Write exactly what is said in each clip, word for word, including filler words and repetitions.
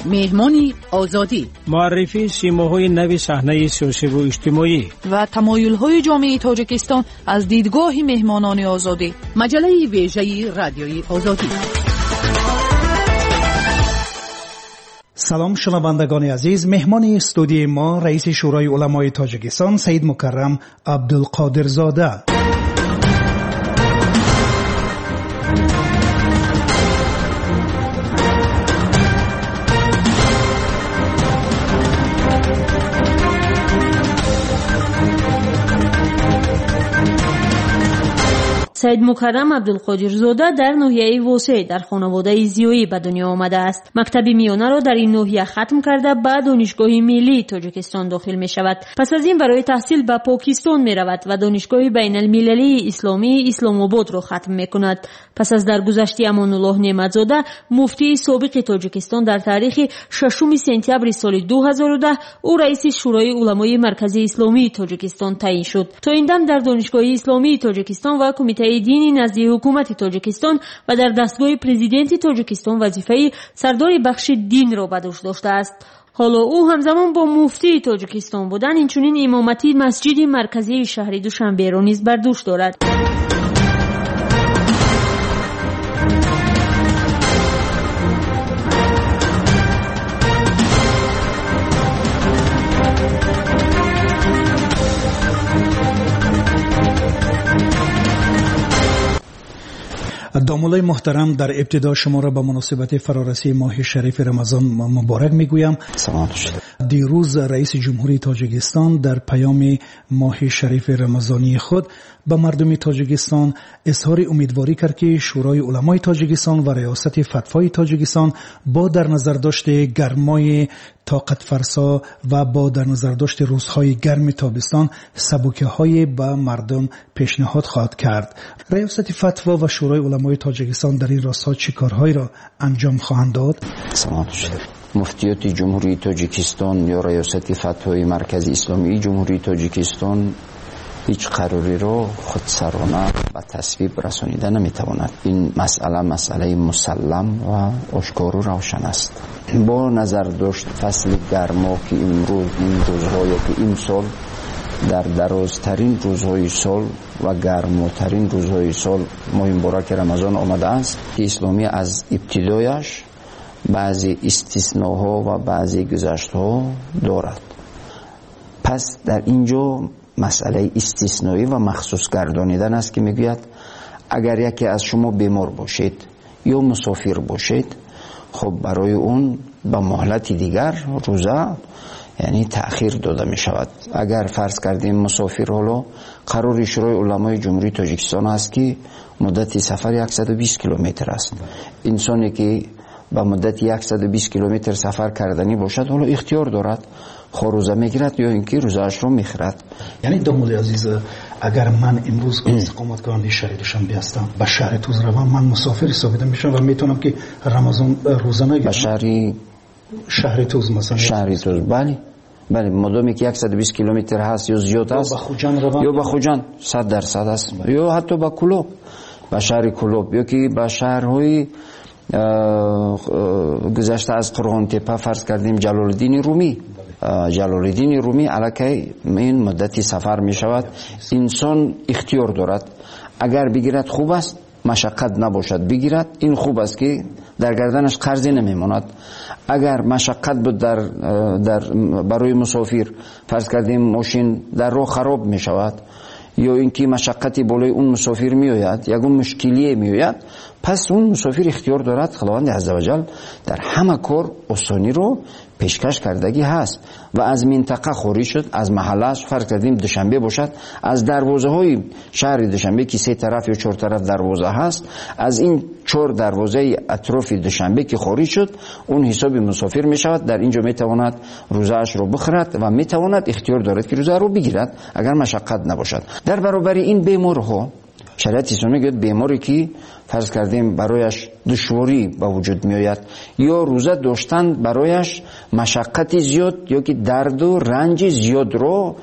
مهمانی آزادی، معرفی سیماهای نو صحنه سیاسی و اجتماعی و تمایل‌های جامعه تاجیکستان از دیدگاه مهمانان آزادی. مجله ویژه رادیوی آزادی. سلام شنوندگان عزیز، مهمان استودیوی ما رئیس شورای علمای تاجیکستان سید مکرم عبدالقادر زاده. سید مکرم عبدالقادر زاده در ناحیه واسع در خانواده زیایی به دنیا آمده است. مکتب میانه را در این ناحیه ختم کرده به دانشگاه ملی تاجیکستان داخل می شود. پس از این برای تحصیل به پاکستان می رود و دانشگاه بین المللی اسلامی اسلام آباد را ختم می کند. پس از درگذشت امان الله نعمتزاده مفتی سابق تاجیکستان در تاریخ ششم سپتامبر سال دو هزار و ده او رئیس شورای علمای مرکزی اسلامی تاجیکستان تعیین شد. تا این دم در دانشگاه اسلامی تاجیکستان و کمیته دینی نزد حکومت تاجیکستان و در دستگاه پرزیدنت تاجیکستان وظیفه سردار بخش دین را به دوش داشته است. حالا او همزمان با مفتی تاجیکستان بودن اینچنین امامتی مسجد مرکزی شهر دوشنبه را نیز بر دوش دارد. دامولای محترم، در ابتدا شما را به مناسبت فرارسی ماه شریف رمضان مبارک میگویم. دیروز رئیس جمهوری تاجیکستان در پیام ماه شریف رمضانی خود به مردم تاجیکستان اظهار امیدواری کرد که شورای علمای تاجیکستان و ریاست فتوای تاجیکستان با در نظر داشت گرمای طاقت فرسا و با در نظر داشت روزهای گرم تابستان سبوکه های به مردم پیشنهاد خواهد کرد. ریاست فتوا و شورای علمای تاجیکستان در این راستا چه کارهایی را انجام خواهند داد؟ مفتیات جمهوری تاجیکستان یا ریاست فتوای مرکز اسلامی جمهوری تاجیکستان هیچ قراری را خودسرانه به تصویب رسانیده نمیتواند. این مسئله مسئله مسلم و آشکار و روشن است. با نظر داشت فصل گرما که امروز این روزهای که این سال در درازترین روزهای سال و گرماترین روزهای سال ماه مبارک رمضان آمده است که اسلامی از ابتدایش بعضی استثناها و بعضی گذشتها دارد. پس در اینجا مسئله استثنایی و مخصوص گردانیدن است که میگوید اگر یکی از شما بیمار باشید یا مسافر باشید، خب برای اون به مهلت دیگر روزه یعنی تأخیر داده می شود. اگر فرض کردیم مسافر حالا قرار شورای علمای جمهوری تاجیکستان است که مدت سفر صد و بیست کیلومتر است. انسانی که به مدت صد و بیست کیلومتر سفر کردنی باشد حالا اختیار دارد خود روزه میگیرد یا اینکه روزه‌اش رو میخورد. یعنی دامولی عزیز، اگر من امروز استقامت کننده شهر دوشنبه هستم به شهر توز روم، من مسافر حساب میشم و میتونم که رمضان روزه نگیرم. به شهر شهر توز مثلا شهر توز بله بله مادامی که صد و بیست کیلومتر هست یا زیاد است یا به خوجان روم یا به خوجان صد درصد است یا حتی به کلوب، به شهر کلوب یا که به شهرهای گذشته از قرغان تپه فرض کردیم جلال الدین رومی جلال الدین رومی علاکه این مدتی سفر می شود. انسان اختیار دارد، اگر بگیرد خوب است، مشقت نباشد بگیرد، این خوب است که در گردنش قرضی نمیماند. اگر مشقت بود در, در برای مسافر فرض کردیم ماشین در راه خراب می شود یا اینکه مشقتی بالای اون مسافر می آید، یگون مشکلی می آید، پس اون مسافر اختیار دارد. خداوند عزوجل در همه کار آسانی رو پیشکش کردگی هست و از منطقه خارج شد، از محلش فرض کردیم دوشنبه باشد، از دروازه های شهر دوشنبه که سه طرف یا چهار طرف دروازه هست، از این چهار دروازه اطراف دوشنبه که خارج شد اون حساب مسافر می شود. در اینجا می تواند روزه‌اش رو بخورد و می تواند اختیار دارد که روزه رو بگیرد اگر مشقت نباشد. در برابر این بیمارها شریعت اسلامی میگه بیماری که فرض کردیم برایش دشواری به وجود میآید یا روزه داشتن برایش مشقت زیاد یا که درد و رنج زیاد رو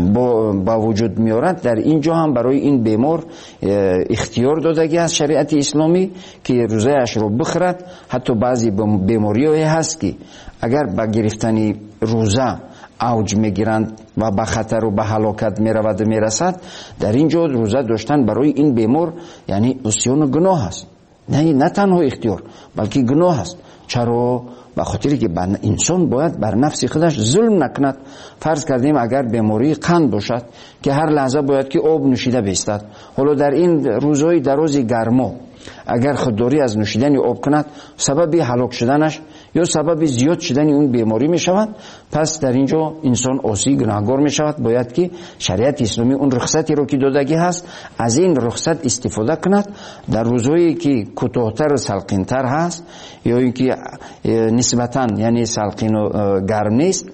با وجود میارد، در اینجا هم برای این بیمار اختیار دادگی از شریعت اسلامی که روزهش رو بخورد. حتی بعضی بیماری‌های هست که اگر با گرفتن روزه اوج میگیرند و به خطر و به هلاکت میرود و میرسد، در اینجا روزه داشتن برای این بیمار یعنی عصیان و گناه است. نه نه تنها اختیار بلکه گناه است. چرا؟ به خاطری که انسان باید بر نفس خودش ظلم نکند. فرض کردیم اگر بیماری قند باشد که هر لحظه باید که آب نوشیده بیستد، حالا در این روزهای دراز گرما اگر خودداری از نوشیدن آب کند سبب هلاک شدنش یا سبب زیاد شدن اون بیماری می شود. پس در اینجا انسان عاصی گناهکار می شود. باید که شریعت اسلامی اون رخصتی رو که دادگی هست از این رخصت استفاده کند در روزهایی که کوتاه‌تر و سلقین‌تر هست یا اینکه نسبتاً یعنی سلقین و گرم نیست.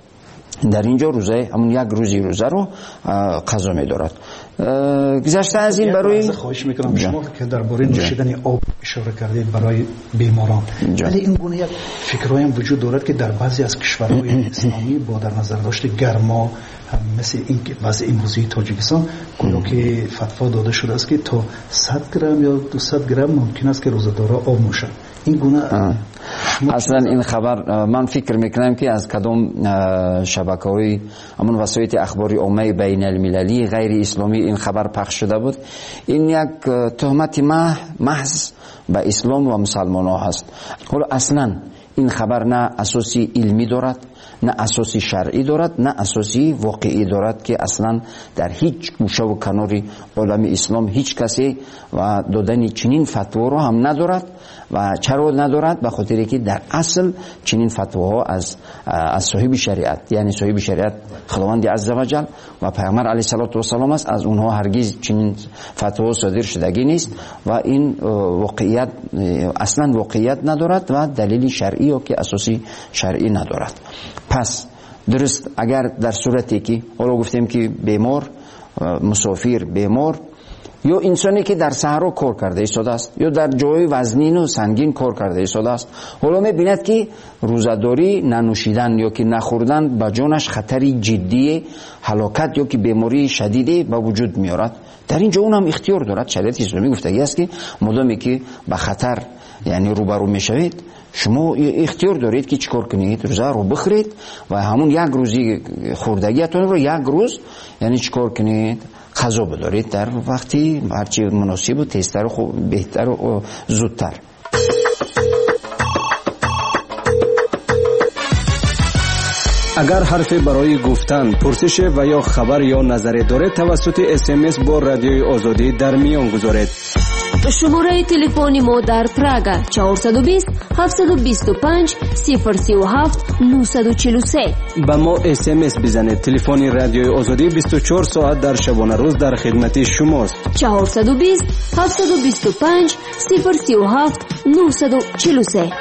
در اینجا روزه همون یک روزی روزه رو قضا می دارد. گذشته از این برای خواهش میکنم شما که درباره نوشیدن آب اشاره کردید برای بیماران، ولی این گونه یک فکرایی هم وجود دارد که در بعضی از کشورهای اسلامی با در نظر داشت گرما مثل این وضع امروزی تاجیکستان گویا که فتوا داده شده است که تا صد گرم یا دویست گرم ممکن است که روزه‌دارا آب نوشند. این گونه اصلا این خبر من فکر میکنم که از کدام شبکه‌های همون وسایل اخباری عامه بین المللی غیر اسلامی این خبر پخش شده بود. این یک تهمت محض به اسلام و مسلمانان هست. حالا اصلا این خبر نه اساسی علمی دارد، نه اساسی شرعی دارد، نه اساسی واقعی دارد که اصلا در هیچ گوشه و کناری عالم اسلام هیچ کسی و دادن چنین فتوا رو هم ندارد. و چرا ندارد؟ به خاطری که در اصل چنین فتواها از از صاحب شریعت یعنی صاحب شریعت خداوند عزوجل و پیامبر علیه السلام است. از اونها هرگز چنین فتوا صادر شدگی نیست و این واقعیت اصلا واقعیت ندارد و دلیل شرعی و که اساسی شرعی ندارد. پس درست اگر در صورتی که حالا گفتیم که بیمار، مسافر، بیمار یا انسانی که در صحرا کار کرده ایستاده است یا در جای وزنین و سنگین کار کرده ایستاده است، حالا می‌بیند که روزه‌داری ننوشیدن یا که نخوردن به جانش خطری جدی هلاکت یا که بیماری شدیدی به وجود میارد، در اینجا اون هم اختیار دارد. شریعت اسلامی گفتگی است که مادامی که به خطر یعنی روبرو میشوید شما اختیار دارید که چیکار کنید، روزه رو بخورید و همون یک روزی خوردگیتون رو یک روز یعنی چیکار کنید قضا بدارید در وقتی هرچی مناسب و تیزتر و بهتر و زودتر. اگر حرفی برای گفتن، پرسش و یا خبر یا نظری دارید توسط اس ام اس با رادیوی آزادی در میان گذارید. شماره تلفنی ما در پراگ چهارصد و بیست هفتصد و بیست و پنج صفر سی و هفت نهصد و چهل و سه. با ما اس ام اس بزنید. تلفن رادیوی آزادی بیست و چهار ساعت در شبانه روز در خدمت شماست. چهارصد و بیست هفتصد و بیست و پنج صفر سی و هفت نهصد و چهل و سه.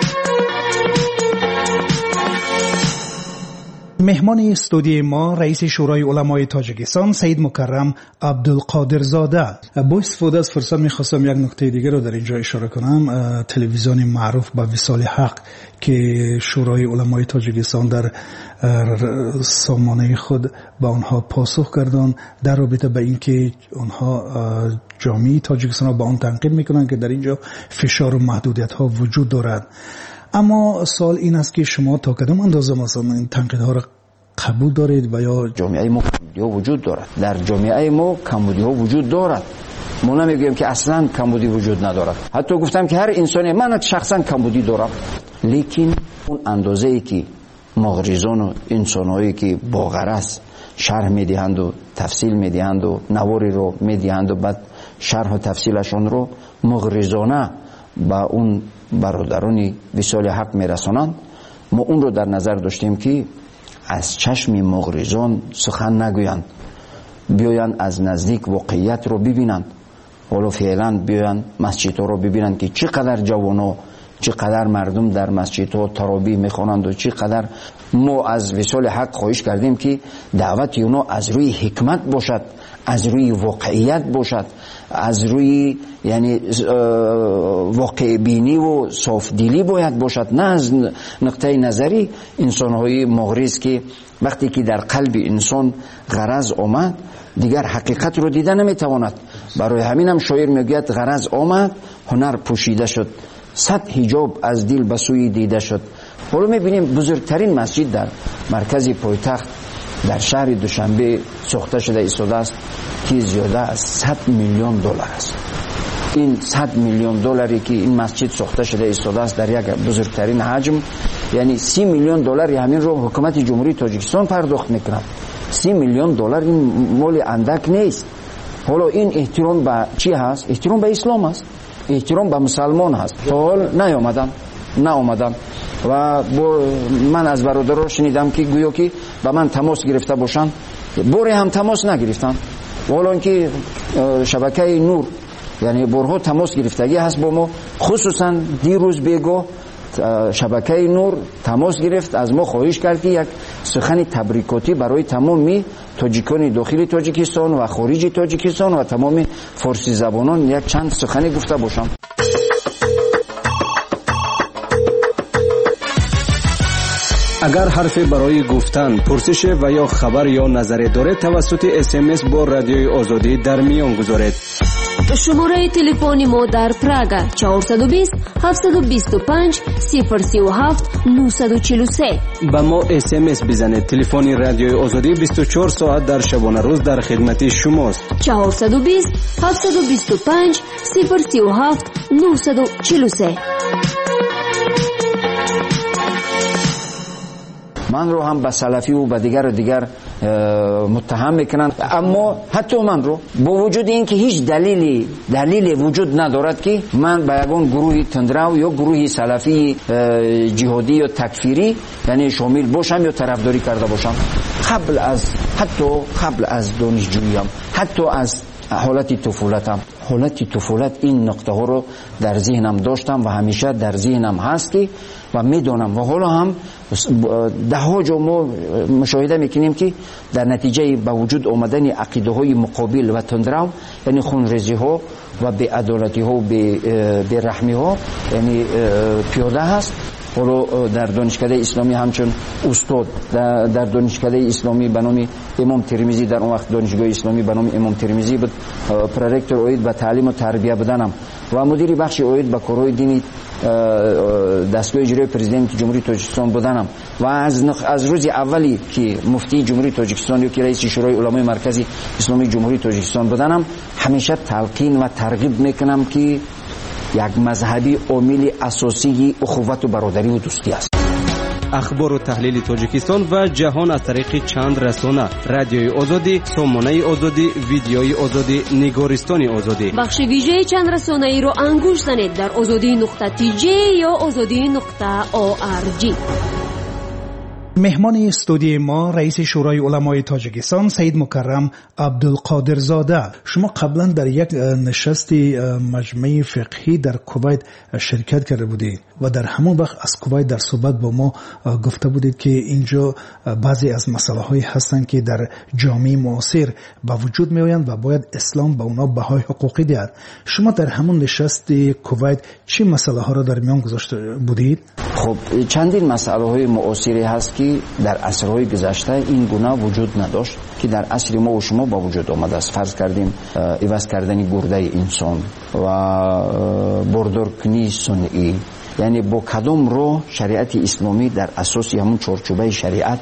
مهمان استودیوی ما رئیس شورای علمای تاجیکستان سید مکرم عبدالقادر زاده. با استفاده از فرصت میخواستم یک نکته دیگر رو در اینجا اشاره کنم. تلویزیون معروف به وصال حق که شورای علمای تاجیکستان در سامانه خود به آنها پاسخ کردند در رابطه به اینکه آنها جامعه تاجیکستان را به آن تنقید میکنند که در اینجا فشار و محدودیت ها وجود دارد. اما سوال این است که شما تا کدام اندازه مثلا این تنقیدها را قبول دارید و یا جامعه ما کمبودی ها وجود دارد؟ در جامعه ما کمبودی ها وجود دارد. ما نمیگویم که اصلا کمبودی وجود ندارد. حتی گفتم که هر انسانی، من شخصا کمبودی دارم، لیکن اون اندازه ای که مغرضان و انسانهایی که با غرض شرح میدهند و تفصیل میدهند و نواری رو میدهند و بعد شرح و تفصیلشون رو مغرضانه با اون برادران وصال حق میرسانند، ما اون رو در نظر داشتیم که از چشم مغرضان سخن نگویند، بیایند از نزدیک واقعیت رو ببینند. حالا فعلا بیایند مسجدها رو ببینند که چقدر جوانا، چقدر مردم در مسجدها تراویح میخوانند و چقدر. ما از وصال حق خواهش کردیم که دعوت اونا از روی حکمت باشد، از روی واقعیت باشد، از روی یعنی واقع بینی و صاف دلی باید باشد، نه از نقطه نظری انسان‌های مغرض که وقتی که در قلب انسان غرض آمد دیگر حقیقت رو دیده نمیتواند. برای همین هم شاعر میگوید غرض آمد هنر پوشیده شد، صد حجاب از دل به سوی دیده شد. حالا میبینیم بزرگترین مسجد در مرکز پایتخت در شهر دوشنبه ساخته شده ایستاده است که زیاده از صد میلیون دلار است. این صد میلیون دلاری که این مسجد ساخته شده ایستاده است در یک بزرگترین حجم، یعنی سی میلیون دلار همین رو حکومت جمهوری تاجیکستان پرداخت میکنه. سی میلیون دلار این مال اندک نیست. حالا این احترام به چی هست؟ احترام به اسلام هست، احترام به مسلمان هست. تا حال نیامدم نیامدم و من از برادرها شنیدم که گویا که به من تماس گرفته باشند، بوری هم تماس نگرفتن، ولی که شبکه نور یعنی برها تماس گرفتگی هست با ما. خصوصا دیروز بگو شبکه نور تماس گرفت، از ما خواهش کرد که یک سخن تبریکاتی برای تمامی تاجیکان داخل تاجیکستان و خارج تاجیکستان و تمام فارسی زبانان یک چند سخنی گفته باشم. اگر حرفی برای گفتن، پرسش و یا خبر یا نظری دارید توسط اس ام اس با رادیوی آزادی در میان گذارید. شماره تلفن ما در پراگ چهارصد و بیست هفتصد و بیست و پنج صفر سی و هفت نهصد و چهل و سه. با ما اس ام اس بزنید. تلفن رادیوی آزادی بیست و چهار ساعت در شبانه روز در خدمت شماست. چهارصد و بیست هفتصد و بیست و پنج صفر سی و هفت نهصد و چهل و سه. من رو هم به سلفی و به دیگر و دیگر متهم میکنن، اما حتی من رو با وجود این که هیچ دلیلی دلیلی وجود ندارد که من به یگان گروه تندرو یا گروه سلفی جهادی یا تکفیری یعنی شامل باشم یا طرفداری کرده باشم. قبل از حتی قبل از دانشجوییم، حتی از حالت طفولتم، حالت طفولت این نقطه ها رو در ذهنم داشتم و همیشه در ذهنم هست که و میدونم و حالا هم ده ها جا ما مشاهده میکنیم که در نتیجه با وجود آمدن عقیده های مقابل و تندرو یعنی خونریزی ها و بی‌عدالتی ها و بی‌رحمی ها یعنی پیاده هست. حالا در دانشکده اسلامی همچون استاد در, در دانشکده اسلامی به نام امام ترمذی، در اون وقت دانشگاه اسلامی به نام امام ترمذی بود، پرورکتور اوید به تعلیم و تربیه بودنم و مدیر بخش اوید به کارهای دینی دستگاه اجرایی پرزیدنت جمهوری تاجیکستان بودنم و از از روز اولی که مفتی جمهوری تاجیکستان یا که رئیس شورای علمای مرکزی اسلامی جمهوری تاجیکستان بودنم همیشه تلقین و ترغیب میکنم که یک مذهبی عامل اساسی اخوت و برادری و دوستی است. اخبار و تحلیل تاجیکستان و جهان از طریق چند رسانه: رادیوی آزادی، سامانه آزادی، ویدیوی آزادی، نگارستان آزادی. بخش ویژه چند رسانه ای رو انگوش زنید در آزادی نقطه تی جی یا آزادی نقطه او آر جی. مهمان استودیوی ما رئیس شورای علمای تاجیکستان سید مکرم عبدالقادر زاده. شما قبلا در یک نشست مجمع فقهی در کویت شرکت کرده بودید و در همون وقت از کویت در صحبت با ما گفته بودید که اینجا بعضی از مسائل هایی هستند که در جامعه معاصر به وجود می آیند و باید اسلام به اونا بهای حقوقی دهد. شما در همون نشست کویت چه مسائل ها را در میان گذاشته بودید؟ خب چندین مسئله های معاصری هست که در عصرهای گذشته این گونه وجود نداشت که در عصر ما و شما با وجود آمده است. فرض کردیم عوض کردن گرده انسان و بردارکنی صنعی، یعنی با کدام رو شریعت اسلامی در اساس همون چارچوبه شریعت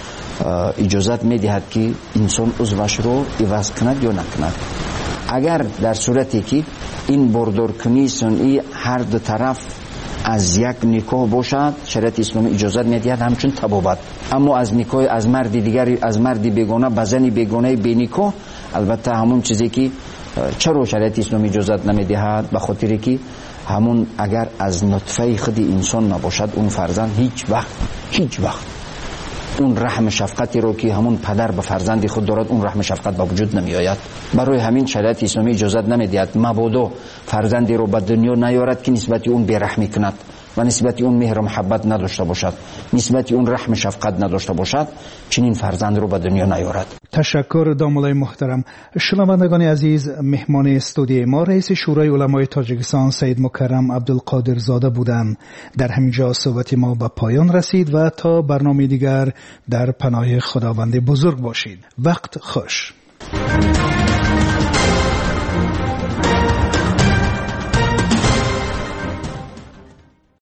اجازت میدهد که انسان عضوش رو عوض کند یا نکند. اگر در صورتی که این بردارکنی صنعی هر دو طرف از یک نکاح باشد شریعت اسلامی اجازت میدهد همچون طبابت، اما از نکاح از مرد دیگری از مرد بیگانه به زن بیگانه بی نکاح البته همون چیزی که چرا شریعت اسلامی اجازت نمیدهد به خاطری که همون اگر از نطفه خود انسان نباشد اون فرزند هیچ وقت هیچ وقت اون رحم شفقتی رو که همون پدر به فرزند خود دارد اون رحم شفقت به وجود نمی آید. برای همین شریعت اسلامی اجازت نمیدهد مبادا فرزندی رو به دنیا نیارد که نسبت اون بیرحمی کند و نسبت اون مهر و محبت نداشته باشد، نسبت اون رحم شفقت نداشته باشد، چنین فرزند رو به دنیا نیارد. تشکر دامولای محترم. شنوندگان عزیز، مهمان استودیوی ما رئیس شورای علمای تاجیکستان سید مکرم عبدالقادر زاده بودند. در همینجا صحبت ما به پایان رسید و تا برنامه دیگر در پناه خداوند بزرگ باشید. وقت خوش.